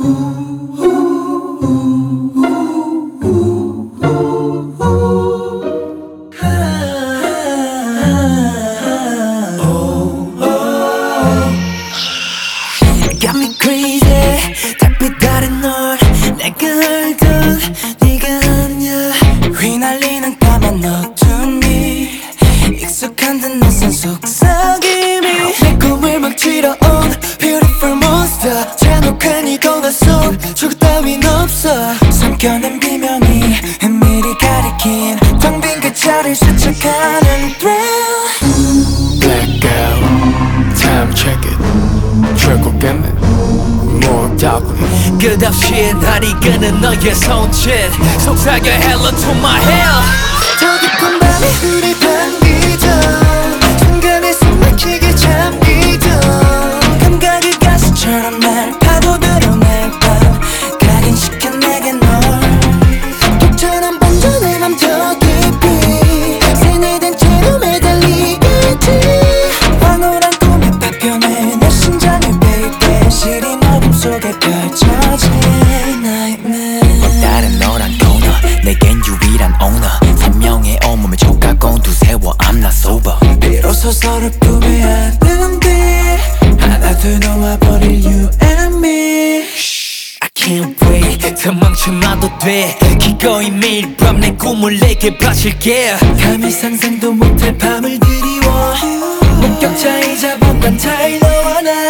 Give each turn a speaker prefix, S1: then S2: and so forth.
S1: Got me crazy 달빛 아래 널 내가 알던 네가 아냐 휘날리는 까만 어둠이 익숙한 듯 낯선 속삭임이 내 꿈을 망치러 온 beautiful monster 잔혹한 이동한 손 출구 따윈 없어 삼켜낸 비명이 은밀히 가리킨 텅 빈 그 자리를 스쳐가는 thrill
S2: Blackout, time check it 결국에는 more darkly
S1: 끝없이 날 이끄는 너의 손짓 속삭여 hello to my hell 더 깊은 밤에 우리 반기던 순간에 숨 막히게 잠기던 감각이 가시처럼 날 파고들어 매일 밤 각인시켜 내게 널 독처럼 번져 내 맘 더 깊이 세뇌된 채로 매달리겠지 황홀한 꿈에 파편해 내 심장을 baby 시린 어둠 속에 펼쳐진 nightmare
S3: 다른 너란 코너 내겐 유일한 owner 한 명의 온몸에 촉각곤 두세워 I'm not sober
S1: 비로소 서로 품에 안는데 하나 둘 놓아버릴 you and me
S3: I can't wait 도망쳐 놔도 돼 기꺼이 매일 밤 내 꿈을 내게 바칠게
S1: 감히 상상도 못할 밤을 드리워 목격자이자 번간 타이 너와 나